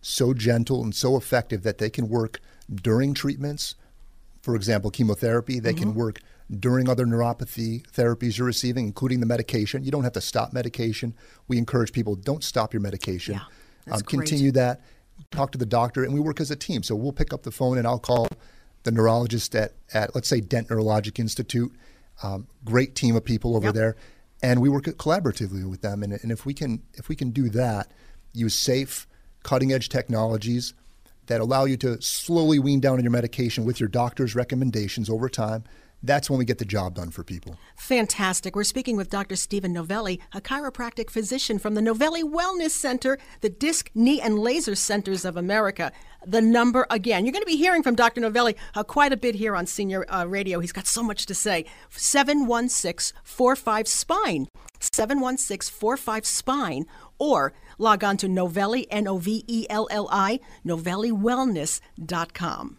so gentle and so effective that they can work during treatments. For example, chemotherapy, they mm-hmm. can work during other neuropathy therapies you're receiving, including the medication. You don't have to stop medication. We encourage people, don't stop your medication. Yeah, that's um, continue great. that, talk to the doctor, and we work as a team. So we'll pick up the phone and I'll call the neurologist at, at let's say, Dent Neurologic Institute. Um, great team of people over yep. there. And we work collaboratively with them. And, and if we can if we can do that, use safe, cutting-edge technologies that allow you to slowly wean down on your medication with your doctor's recommendations over time, that's when we get the job done for people. Fantastic. We're speaking with Doctor Stephen Novelli, a chiropractic physician from the Novelli Wellness Center, the Disc, Knee, and Laser Centers of America. The number, again, you're going to be hearing from Doctor Novelli uh, quite a bit here on Senior uh, Radio. He's got so much to say. seven one six, four five, SPINE, seven one six, four five, SPINE, or log on to Novelli, N O V E L L I, novelli wellness dot com.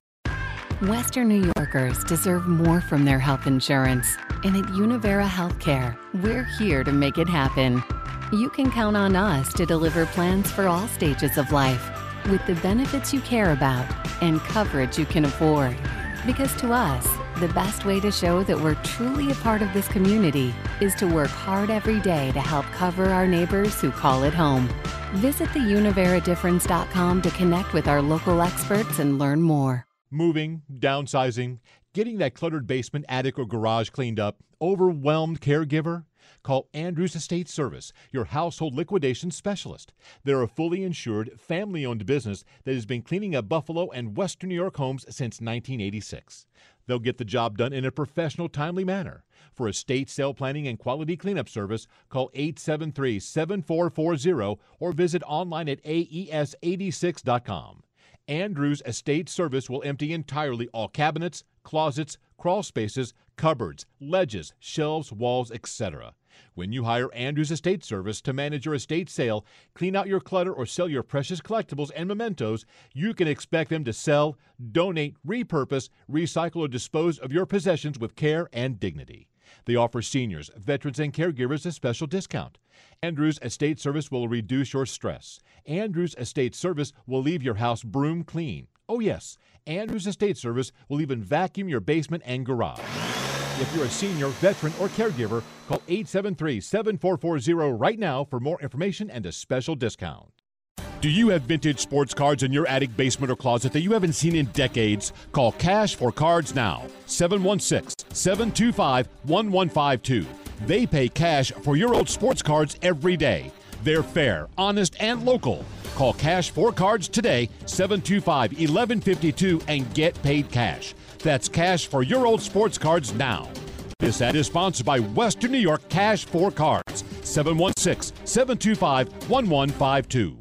Western New Yorkers deserve more from their health insurance. And at Univera Healthcare, we're here to make it happen. You can count on us to deliver plans for all stages of life, with the benefits you care about and coverage you can afford. Because to us, the best way to show that we're truly a part of this community is to work hard every day to help cover our neighbors who call it home. Visit the univera difference dot com to connect with our local experts and learn more. Moving, downsizing, getting that cluttered basement, attic, or garage cleaned up, overwhelmed caregiver? Call Andrews Estate Service, your household liquidation specialist. They're a fully insured, family-owned business that has been cleaning up Buffalo and Western New York homes since nineteen eighty-six. They'll get the job done in a professional, timely manner. For estate sale planning and quality cleanup service, call eight seven three, seven four four zero or visit online at A E S eighty-six dot com. Andrews Estate Service will empty entirely all cabinets, closets, crawl spaces, cupboards, ledges, shelves, walls, et cetera. When you hire Andrews Estate Service to manage your estate sale, clean out your clutter, or sell your precious collectibles and mementos, you can expect them to sell, donate, repurpose, recycle, or dispose of your possessions with care and dignity. They offer seniors, veterans, and caregivers a special discount. Andrews Estate Service will reduce your stress. Andrews Estate Service will leave your house broom clean. Oh yes, Andrews Estate Service will even vacuum your basement and garage. If you're a senior, veteran, or caregiver, call eight seven three, seven four four zero right now for more information and a special discount. Do you have vintage sports cards in your attic, basement, or closet that you haven't seen in decades? Call Cash for Cards now, seven one six, seven two five, one one five two. They pay cash for your old sports cards every day. They're fair, honest, and local. Call Cash for Cards today, seven two five, one one five two, and get paid cash. That's cash for your old sports cards now. This ad is sponsored by Western New York Cash for Cards, seven one six, seven two five, one one five two.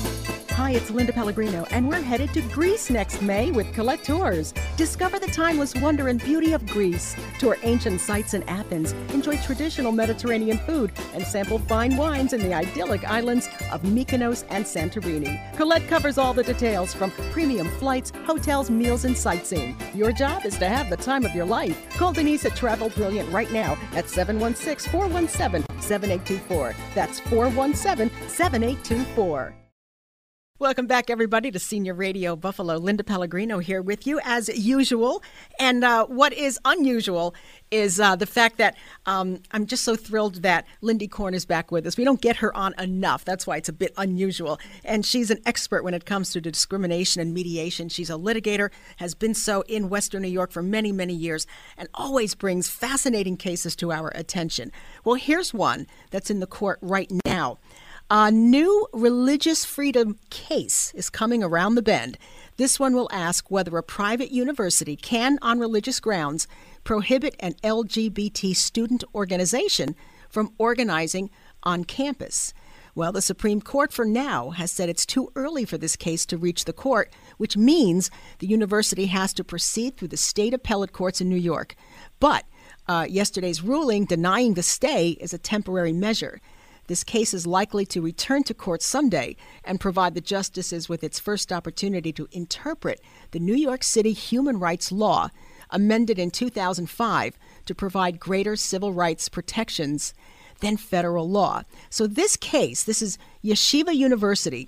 Hi, it's Linda Pellegrino, and we're headed to Greece next May with Colette Tours. Discover the timeless wonder and beauty of Greece. Tour ancient sites in Athens, enjoy traditional Mediterranean food, and sample fine wines in the idyllic islands of Mykonos and Santorini. Colette covers all the details, from premium flights, hotels, meals, and sightseeing. Your job is to have the time of your life. Call Denise at Travel Brilliant right now at seven one six, four one seven, seven eight two four. That's four one seven, seven eight two four. Welcome back, everybody, to Senior Radio Buffalo. Linda Pellegrino here with you, as usual. And uh, what is unusual is uh, the fact that um, I'm just so thrilled that Lindy Korn is back with us. We don't get her on enough. That's why it's a bit unusual. And she's an expert when it comes to discrimination and mediation. She's a litigator, has been so in Western New York for many, many years, and always brings fascinating cases to our attention. Well, here's one that's in the court right now. A new religious freedom case is coming around the bend. This one will ask whether a private university can, on religious grounds, prohibit an L G B T student organization from organizing on campus. Well, the Supreme Court for now has said it's too early for this case to reach the court, which means the university has to proceed through the state appellate courts in New York. But uh, yesterday's ruling denying the stay is a temporary measure. This case is likely to return to court Sunday and provide the justices with its first opportunity to interpret the New York City human rights law, amended in two thousand five, to provide greater civil rights protections than federal law. So this case, this is Yeshiva University,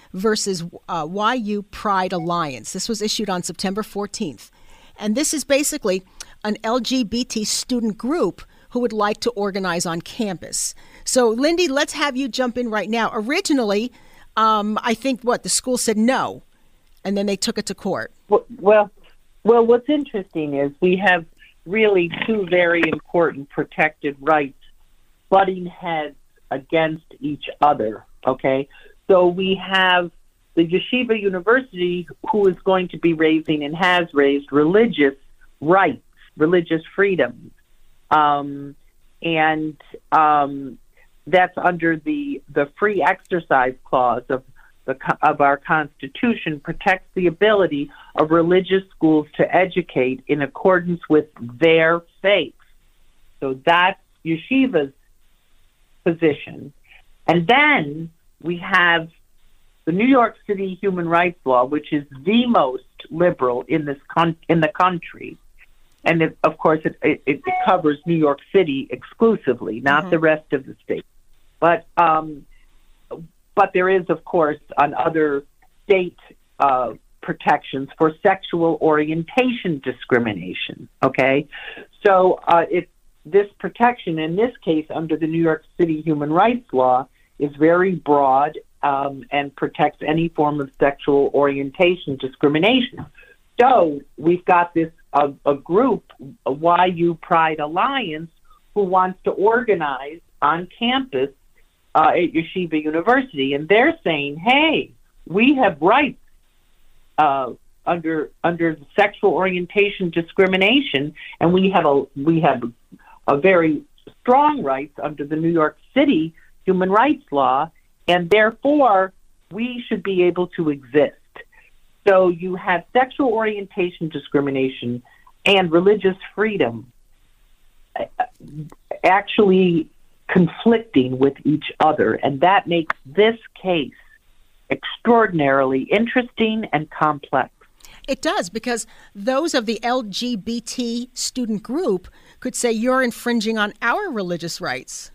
versus uh, Y U Pride Alliance. This was issued on September fourteenth. And this is basically an L G B T student group who would like to organize on campus. So, Lindy, let's have you jump in right now. Originally, um, I think, what, the school said no, and then they took it to court. Well, well, what's interesting is we have really two very important protected rights butting heads against each other, okay? So we have the Yeshiva University, who is going to be raising and has raised religious rights, religious freedom. Um, and um, that's under the, the free exercise clause of the of our Constitution, protects the ability of religious schools to educate in accordance with their faith. So that's Yeshiva's position. And then we have the New York City human rights law, which is the most liberal in this con- in the country. And it, of course, it, it, it covers New York City exclusively, not mm-hmm. the rest of the state. But um, but there is, of course, on other state uh, protections for sexual orientation discrimination. Okay, so uh, it this protection in this case under the New York City human rights law is very broad um, and protects any form of sexual orientation discrimination. So we've got this a, a group, a Y U Pride Alliance, who wants to organize on campus uh, at Yeshiva University, and they're saying, "Hey, we have rights uh, under under sexual orientation discrimination, and we have a we have a very strong rights under the New York City human rights law, and therefore we should be able to exist." So you have sexual orientation discrimination and religious freedom actually conflicting with each other, and that makes this case extraordinarily interesting and complex. It does, because those of the L G B T student group could say you're infringing on our religious rights.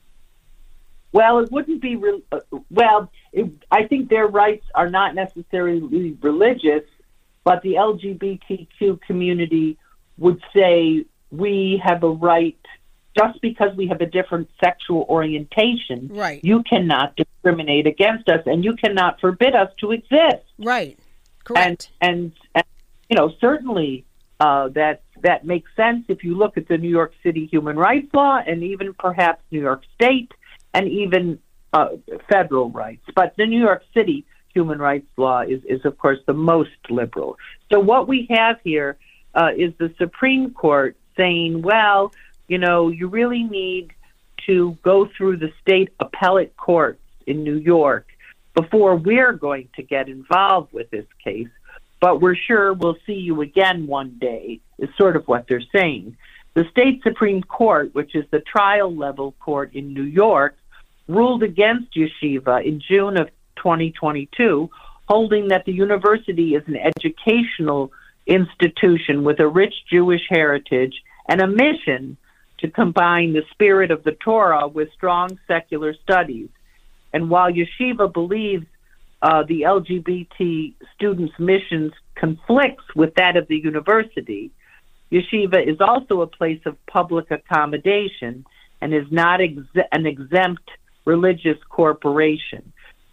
Well, it wouldn't be, re- uh, well, it, I think their rights are not necessarily religious, but the L G B T Q community would say we have a right, just because we have a different sexual orientation, right. You cannot discriminate against us, and you cannot forbid us to exist. Right, correct. And, and, and you know, certainly uh, that, that makes sense if you look at the New York City human rights law and even perhaps New York State, and even uh, federal rights. But the New York City human rights law is, is, of course, the most liberal. So what we have here uh, is the Supreme Court saying, well, you know, you really need to go through the state appellate courts in New York before we're going to get involved with this case, but we're sure we'll see you again one day, is sort of what they're saying. The state Supreme Court, which is the trial level court in New York, ruled against Yeshiva in June of twenty twenty-two, holding that the university is an educational institution with a rich Jewish heritage and a mission to combine the spirit of the Torah with strong secular studies. And while Yeshiva believes uh, the L G B T students' missions conflicts with that of the university, Yeshiva is also a place of public accommodation and is not ex- an exempt religious corporation.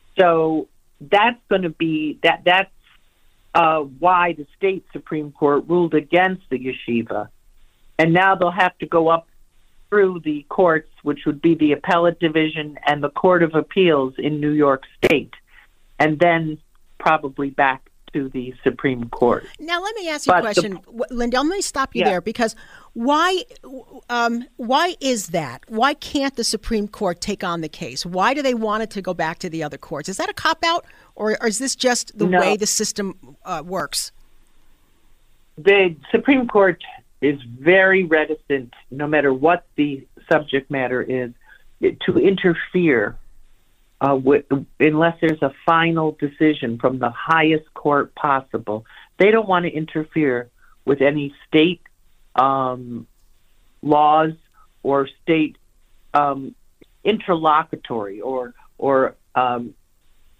So that's going to be that. That's uh, why the state Supreme Court ruled against the yeshiva, and now they'll have to go up through the courts, which would be the appellate division and the Court of Appeals in New York State, and then probably back to the Supreme Court. Now, let me ask you but a question, the, Linda. Let me stop you yeah. there, because why, um, why is that? Why can't the Supreme Court take on the case? Why do they want it to go back to the other courts? Is that a cop-out, or, or is this just the no. way the system uh, works? The Supreme Court is very reticent, no matter what the subject matter is, to interfere Uh, with, unless there's a final decision from the highest court possible. They don't want to interfere with any state um, laws or state um, interlocutory or or um,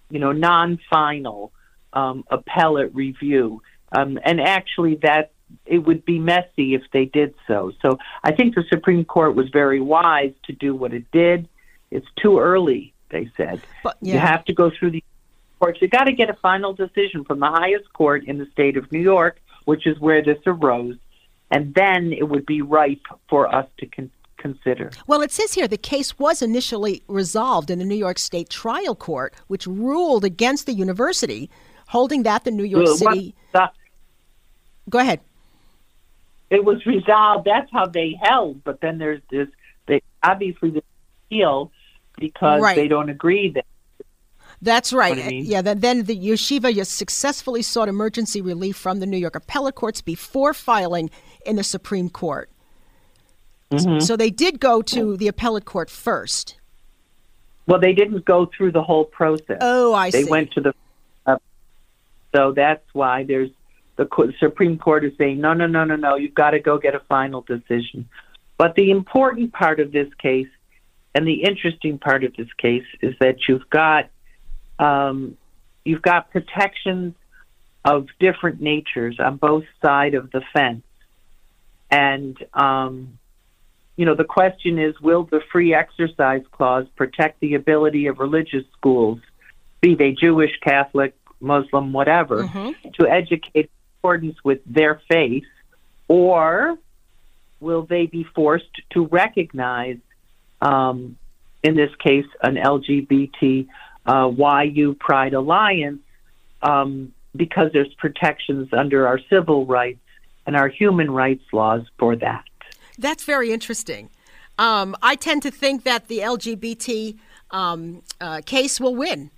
you know, non-final um, appellate review. Um, and actually, that it would be messy if they did so. So I think the Supreme Court was very wise to do what it did. It's too early, they said. But, yeah. You have to go through the courts. You got to get a final decision from the highest court in the state of New York, which is where this arose, and then it would be ripe for us to con- consider. Well, it says here the case was initially resolved in the New York State Trial Court, which ruled against the university, holding that the New York Well, City... what- Go ahead. It was resolved. That's how they held. But then there's this, they obviously the appeal because Right. they don't agree that. That's right. What I mean? Yeah. Then, then the yeshiva just successfully sought emergency relief from the New York appellate courts before filing in the Supreme Court. Mhm. So they did go to the appellate court first. Well, they didn't go through the whole process. Oh, I they see. went to the. Uh, so that's why there's the co- Supreme Court is saying no, no, no, no, no. You've got to go get a final decision. But the important part of this case, and the interesting part of this case, is that you've got um, you've got protections of different natures on both sides of the fence, and um, you know the question is: will the Free Exercise Clause protect the ability of religious schools, be they Jewish, Catholic, Muslim, whatever, Mm-hmm. to educate in accordance with their faith, or will they be forced to recognize, um, in this case, an L G B T uh, Y U Pride Alliance, um, because there's protections under our civil rights and our human rights laws for that. That's very interesting. Um, I tend to think that the L G B T um, uh, case will win.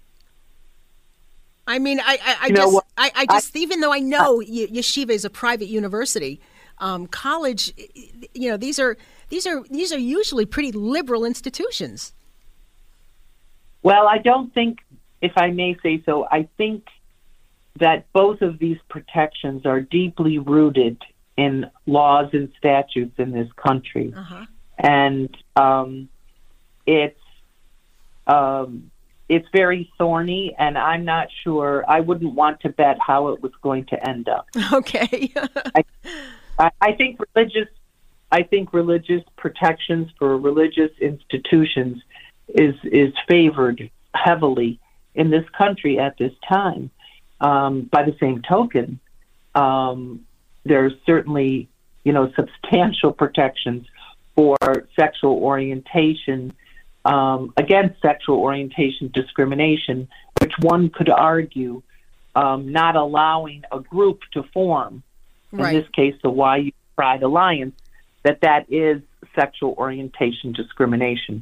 I mean, I, I, I You know just, what? I, I just, even though I know y- yeshiva is a private university, um, college, you know, these are these are these are usually pretty liberal institutions. Well, I don't think, if I may say so, I think that both of these protections are deeply rooted in laws and statutes in this country. Uh-huh. And um, it's um, it's very thorny, and I'm not sure, I wouldn't want to bet how it was going to end up. Okay. I, I, I think religious I think religious protections for religious institutions is is favored heavily in this country at this time. Um, by the same token, um, there's certainly, you know, substantial protections for sexual orientation, um, against sexual orientation discrimination, which one could argue um, not allowing a group to form, Right. in this case the Y U Pride Alliance, that that is sexual orientation discrimination.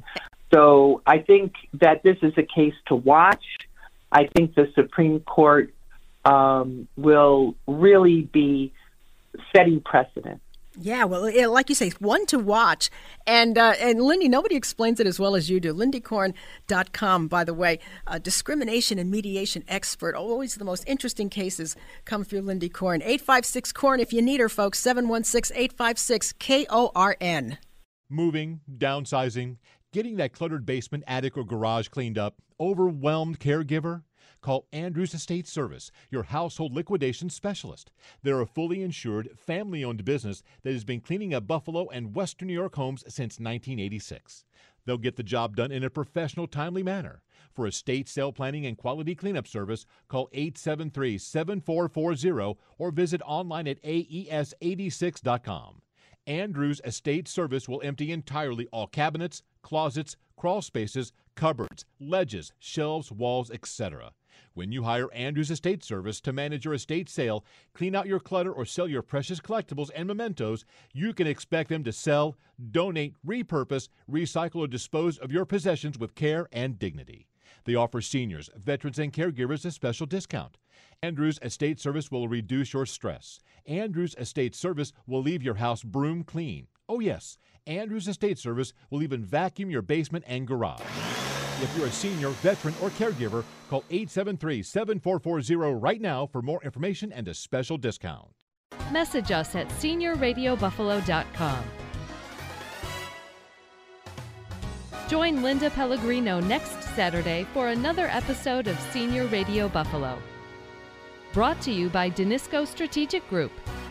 So I think that this is a case to watch. I think the Supreme Court um, will really be setting precedent. Yeah, well, yeah, like you say, one to watch. And uh, and Lindy, nobody explains it as well as you do. Lindy Korn dot com, by the way, uh, discrimination and mediation expert. Always the most interesting cases come through Lindy Korn. eight five six C O R N if you need her, folks. seven one six, eight five six, K O R N. Moving, downsizing, getting that cluttered basement, attic, or garage cleaned up, overwhelmed caregiver? Call Andrews Estate Service, your household liquidation specialist. They're a fully insured, family-owned business that has been cleaning up Buffalo and Western New York homes since nineteen eighty-six. They'll get the job done in a professional, timely manner. For estate sale planning and quality cleanup service, call eight seven three, seven four four zero or visit online at A E S eighty-six dot com. Andrews Estate Service will empty entirely all cabinets, closets, crawl spaces, cupboards, ledges, shelves, walls, et cetera. When you hire Andrews Estate Service to manage your estate sale, clean out your clutter, or sell your precious collectibles and mementos, you can expect them to sell, donate, repurpose, recycle, or dispose of your possessions with care and dignity. They offer seniors, veterans, and caregivers a special discount. Andrews Estate Service will reduce your stress. Andrews Estate Service will leave your house broom clean. Oh yes, Andrews Estate Service will even vacuum your basement and garage. If you're a senior, veteran, or caregiver, call eight seven three, seven four four zero right now for more information and a special discount. Message us at senior radio buffalo dot com. Join Linda Pellegrino next Saturday for another episode of Senior Radio Buffalo. Brought to you by Danisco Strategic Group.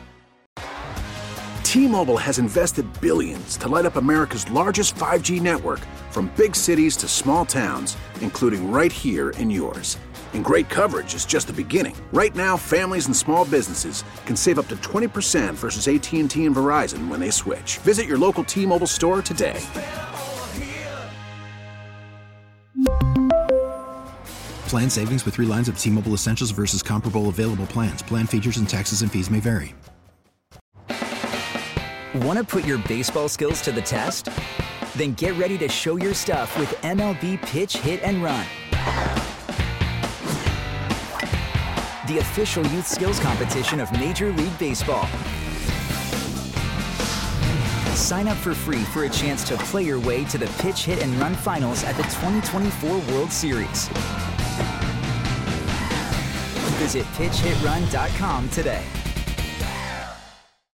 T-Mobile has invested billions to light up America's largest five G network, from big cities to small towns, including right here in yours. And great coverage is just the beginning. Right now, families and small businesses can save up to twenty percent versus A T and T and Verizon when they switch. Visit your local T-Mobile store today. Plan savings with three lines of T-Mobile Essentials versus comparable available plans. Plan features and taxes and fees may vary. Want to put your baseball skills to the test? Then get ready to show your stuff with M L B Pitch, Hit, and Run. The official youth skills competition of Major League Baseball. Sign up for free for a chance to play your way to the Pitch, Hit, and Run finals at the twenty twenty-four World Series. Visit pitch hit run dot com today.